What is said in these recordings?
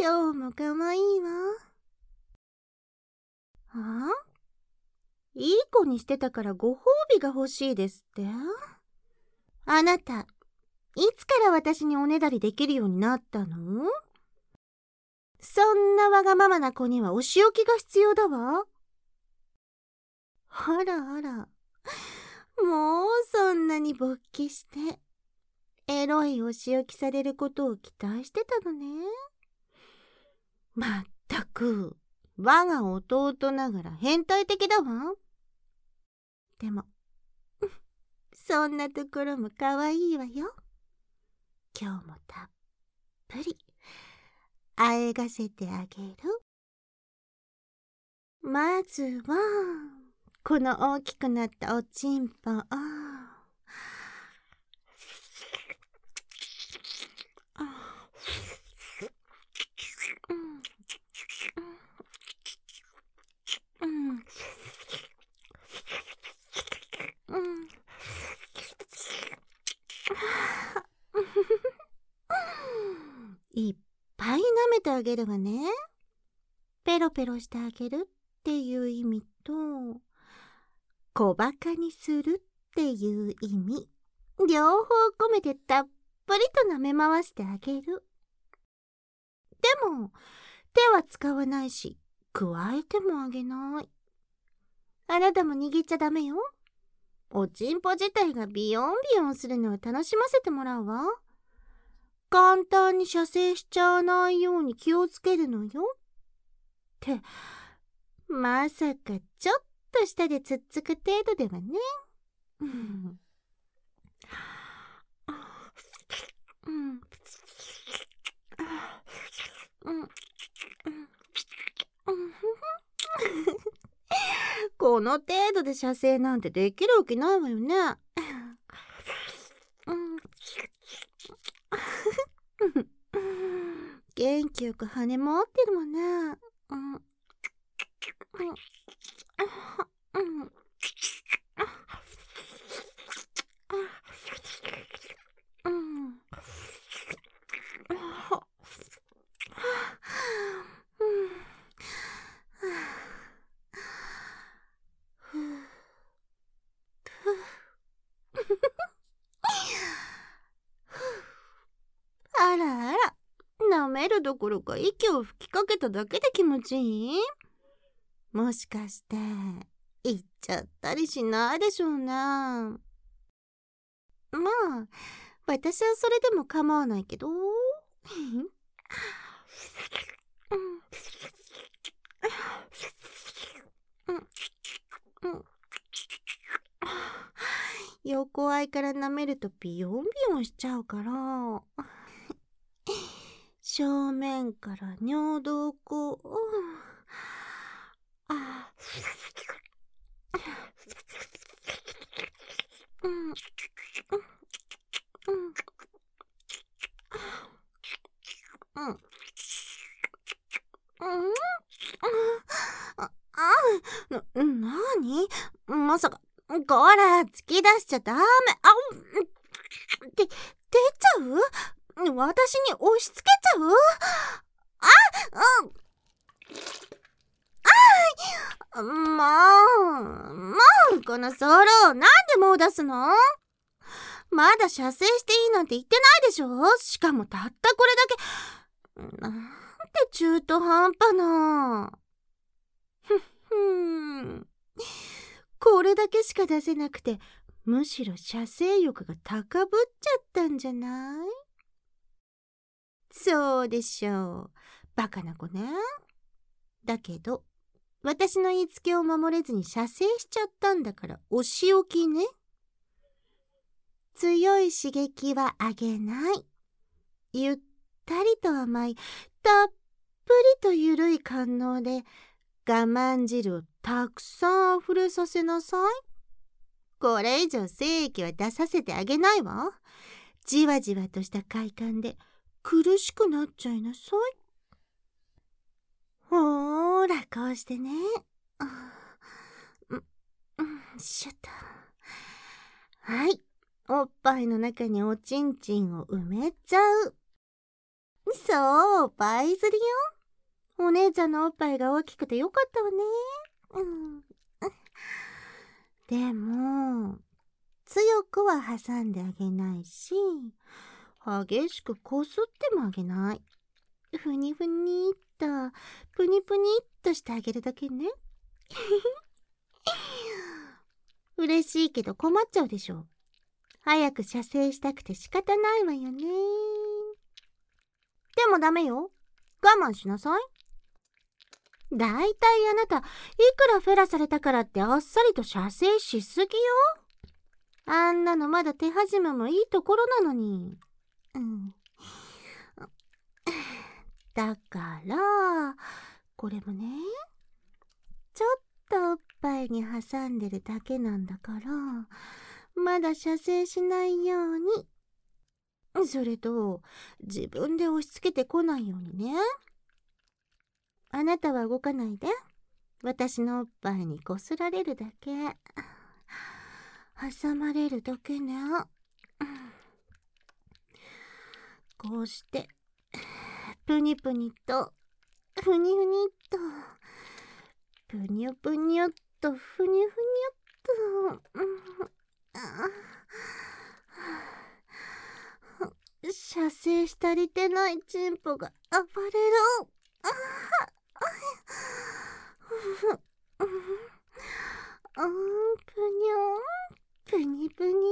今日もかわいいわ。いい子にしてたからご褒美が欲しいですって？あなた、いつから私におねだりできるようになったの？そんなわがままな子にはお仕置きが必要だわ。あらあら、もうそんなに勃起して、エロいお仕置きされることを期待してたのね。まったく、我が弟ながら変態的だわ。でも、そんなところもかわいいわよ。今日もたっぷりあえがせてあげる。まずはこの大きくなったおちんぽをいっぱい舐めてあげるわね。ペロペロしてあげるっていう意味と、小バカにするっていう意味、両方込めてたっぷりと舐め回してあげる。でも手は使わないし、加えてもあげない。あなたも握っちゃダメよ。おちんぽ自体がビヨンビヨンするのを楽しませてもらうわ。簡単に射精しちゃわないように気をつけるのよ。って、まさかちょっと舌でつっつく程度ではね。この程度で射精なんてできるわけないわよね。元気よく跳ね回ってるもんね。あらあら、舐めるどころか息を吹きかけただけで気持ちいい？もしかして言っちゃったりしないでしょうね。まあ私はそれでも構わないけど。横合いから舐めるとビヨンビヨンしちゃうから正面から尿道口をなに？まさか、こら、突き出しちゃダメ。出ちゃう？私に押し付けちゃう？このソロ、なんでもう出すの？まだ射精していいなんて言ってないでしょ？しかもたったこれだけ。なんて中途半端な。これだけしか出せなくて、むしろ射精欲が高ぶっちゃったんじゃない？そうでしょう。バカな子ね。だけど、私の言いつけを守れずに射精しちゃったんだからお仕置きね。強い刺激はあげない。ゆったりと甘い、たっぷりとゆるい感動で我慢汁をたくさん溢れさせなさい。これ以上精液は出させてあげないわ。じわじわとした快感で苦しくなっちゃいなさい。ほーら、こうしてね。しょっと。はい。おっぱいの中におちんちんを埋めちゃう。 そう、倍釣りよ。お姉ちゃんのおっぱいが大きくてよかったわね。でも、強くは挟んであげないし、激しくこすってもあげない。ふにふにっと、ぷにぷにっとしてあげるだけね。嬉しいけど困っちゃうでしょ。早く射精したくて仕方ないわよね。でもダメよ。我慢しなさい。だいたいあなた、いくらフェラされたからってあっさりと射精しすぎよ。あんなのまだ手始めもいいところなのに。だから、これもね、ちょっとおっぱいに挟んでるだけなんだから、まだ射精しないように。それと、自分で押し付けてこないようにね。あなたは動かないで。私のおっぱいにこすられるだけ。挟まれるだけね。こうして、ぷにぷにと、ふにふにっと、ぷにゅぷにゅっと、ふにゅふにゅっと。射精し足りてないチンポが暴れる。ぷにぷに。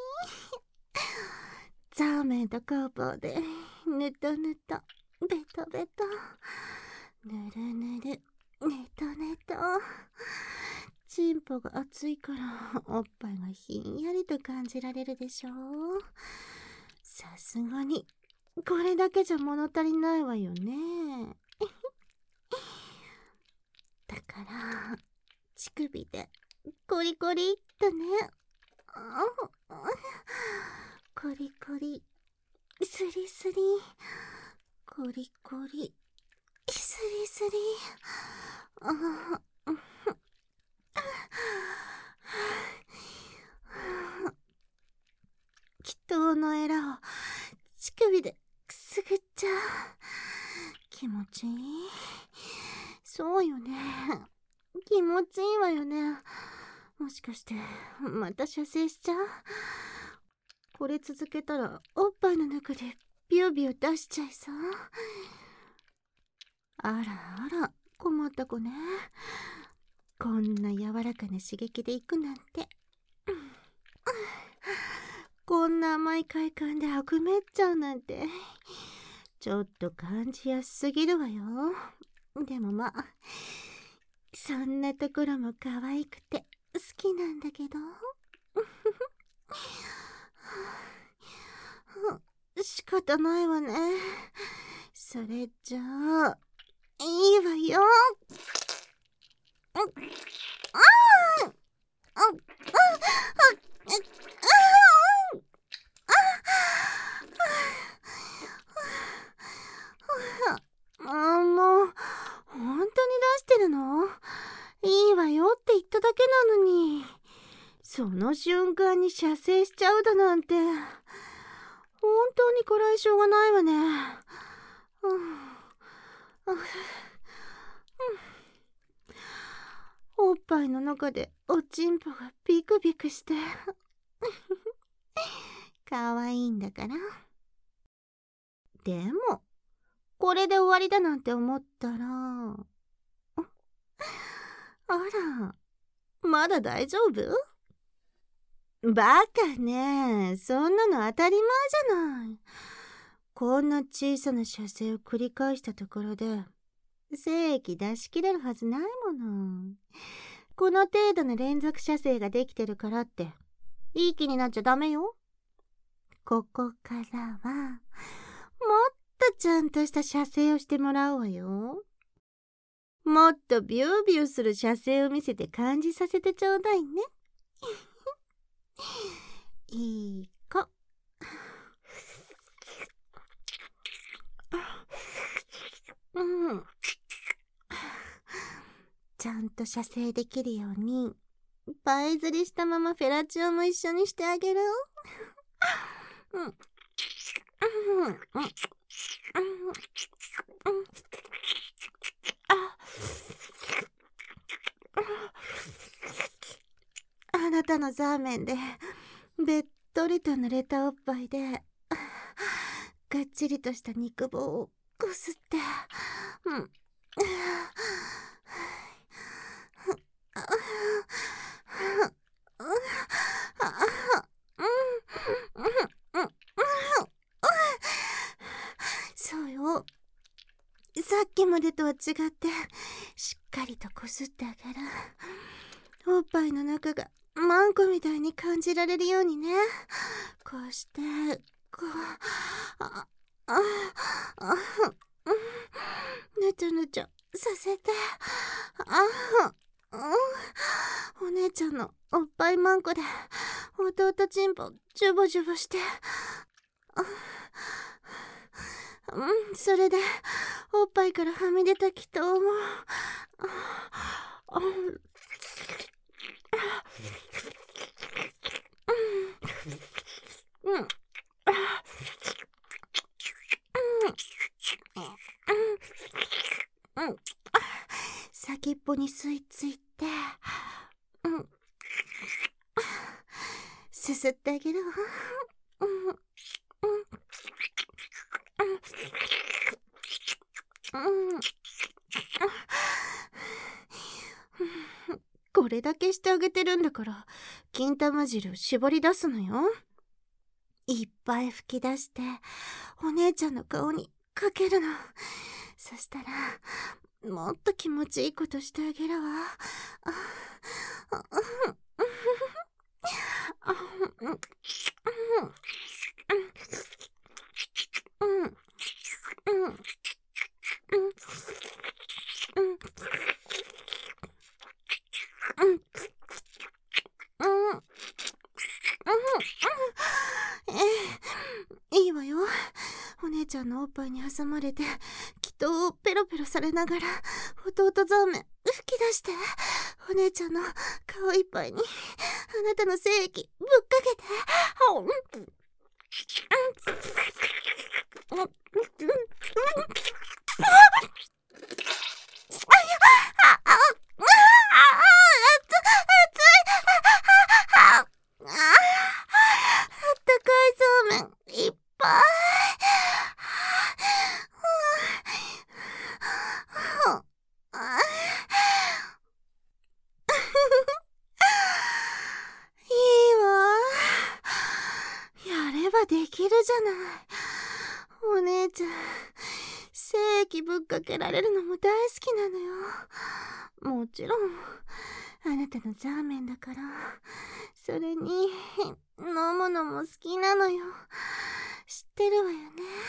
ザーメンと工房でぬとぬと、ベトベト、ぬるぬる、ねとねと。チンポが熱いからおっぱいがひんやりと感じられるでしょ。さすがにこれだけじゃ物足りないわよね。だから乳首でコリコリっとね。コリコリ、スリスリ、コリコリ、スリスリ。祈祷のエラを乳首でくすぐっちゃう。気持ちいい。そうよね。気持ちいいわよね。もしかしてまた射精しちゃう？これ続けたらおっぱいの中でビュービュー出しちゃいそう。あらあら、困った子ね。こんな柔らかな刺激でいくなんて。こんな甘い快感であくめっちゃうなんて、ちょっと感じやすすぎるわよ。でもまあ、そんなところも可愛くて好きなんだけど。仕方ないわね。それじゃあいいわよ。もう本当に出してるの？いいわよって言っただけなのに、その瞬間に射精しちゃうだなんて、本当にこらえ性がないわね。おっぱいの中でおちんぽがビクビクして可愛いんだから。でもこれで終わりだなんて思ったら、あら、まだ大丈夫？バカね。そんなの当たり前じゃない。こんな小さな射精を繰り返したところで精液出し切れるはずないもの。この程度の連続射精ができてるからっていい気になっちゃダメよ。ここからはもっとちゃんとした射精をしてもらうわよ。もっとビュービューする射精を見せて感じさせてちょうだいね。いい子。ちゃんと射精できるように倍釣りしたままフェラチオも一緒にしてあげる。 あなたのザーメンでべっとりと濡れたおっぱいでがっちりとした肉棒をこすって、そうよ。さっきまでとは違ってしっかりとこすってあげる。おっぱいの中がマンコみたいに感じられるようにね。こうしてこうぬちょぬちょさせて、お姉ちゃんのおっぱいマンコで弟チンポジュボジュボして、それでおっぱいからはみ出た気筒も先っぽに吸い付いて、すすってあげるわ。これだけしてあげてるんだから金玉汁絞り出すのよ。いっぱい吹き出してお姉ちゃんの顔にかけるの。そしたらもっと気持ちいいことしてあげるわ。いいわよ。お姉ちゃんのおっぱいに挟まれて気筒をペロペロされながら弟ザーメン吹き出して、お姉ちゃんの顔いっぱいにあなたの精液ぶっかけて。できるじゃない。お姉ちゃん、精液ぶっかけられるのも大好きなのよ。もちろん、あなたのザーメンだから。それに、飲むのも好きなのよ。知ってるわよね。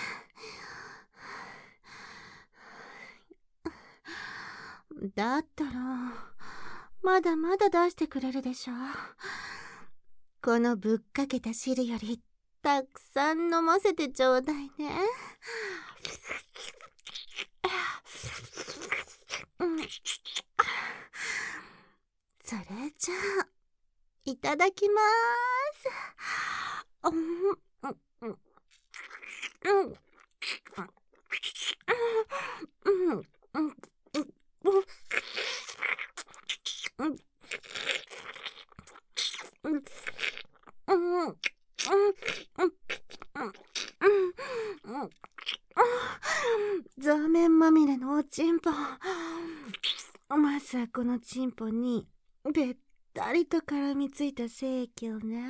だったら、まだまだ出してくれるでしょ。このぶっかけた汁より、たくさん飲ませてちょうだいね。それじゃあいただきます。ザーメンまみれのおちんぽ。まずはこのちんぽにべったりと絡みついた精液をね。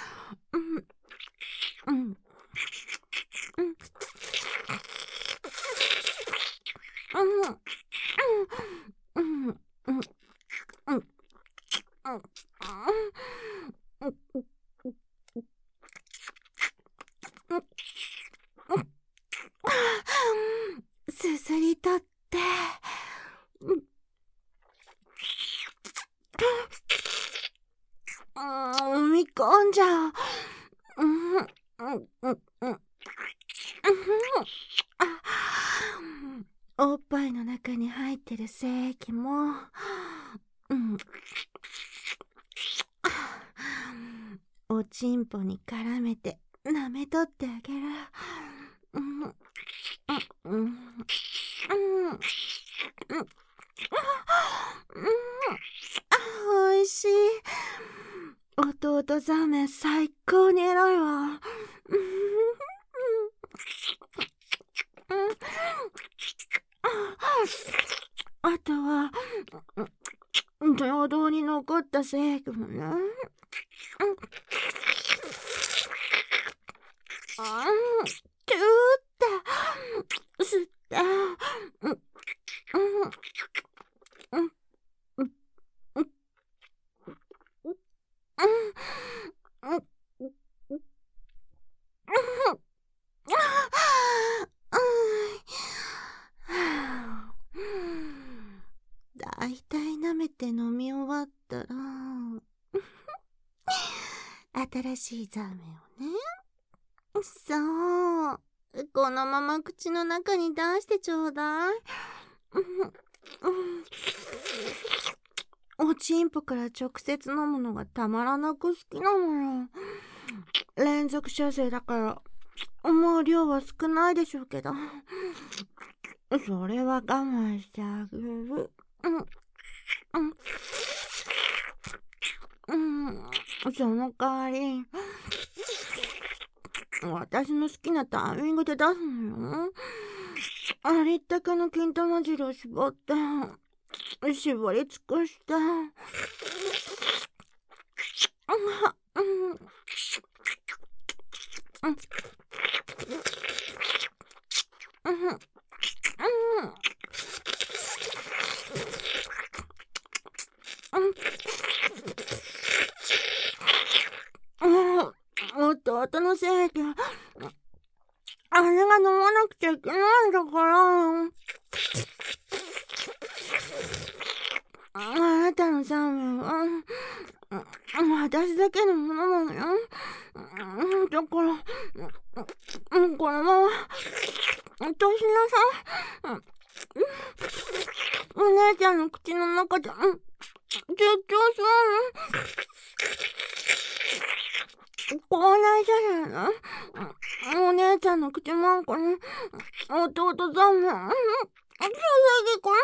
すすり取って飲み込んじゃう。おっぱいの中に入ってる精液も、おちんぽに絡めて舐めとってあげる。 うん、おいしい。弟ザーメン最高に偉いわ。あとは平等に残ったセーキもね。キューって吸って、だいたい舐めて飲み終わったら新しいザーメンをね、そう、このまま口の中に出してちょうだい。おちんぽから直接飲むのがたまらなく好きなのよ。連続射精だからもう量は少ないでしょうけど、それは我慢してあげる。その代わり私の好きなタイミングで出すのよ。ありったけの金玉汁を絞って絞り尽くして、弟のせいであれが飲まなくちゃいけないんだから。あなたのザーメンは私だけのものなのよ。だからこのままどうしなさい。お姉ちゃんの口の中で絶叫する。口内射精ね。お姉ちゃんの口の中に弟ザーメン注いでこれ。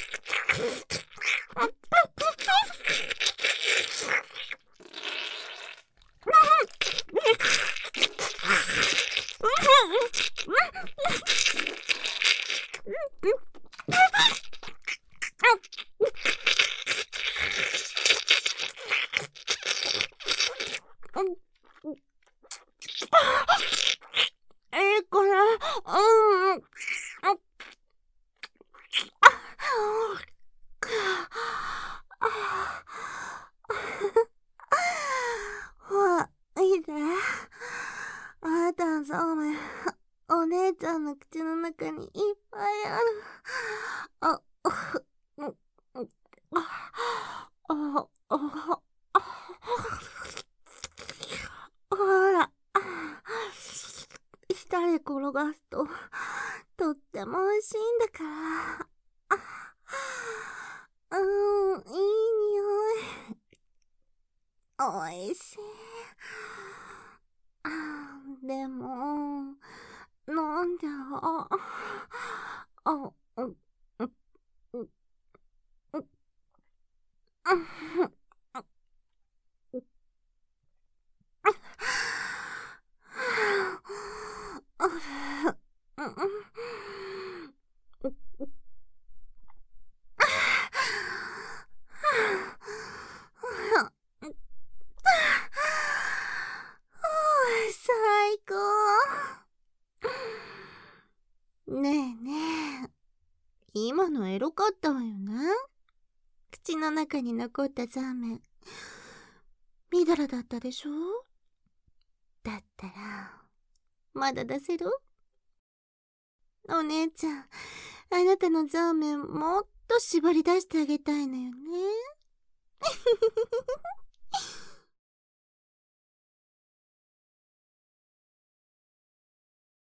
これいいね。あなたのザーメンお姉ちゃんの口の中にいっぱいある。ほら、舌で転がすととっても美味しいんだから。いい匂い。美味しい。でも飲んじゃおう。最高。ねえねえ、今のエロかったわよな。口の中に残ったザーメンみだらだったでしょ。だったらまだ出せる？お姉ちゃん、あなたのザーメンもっと絞り出してあげたいのよね。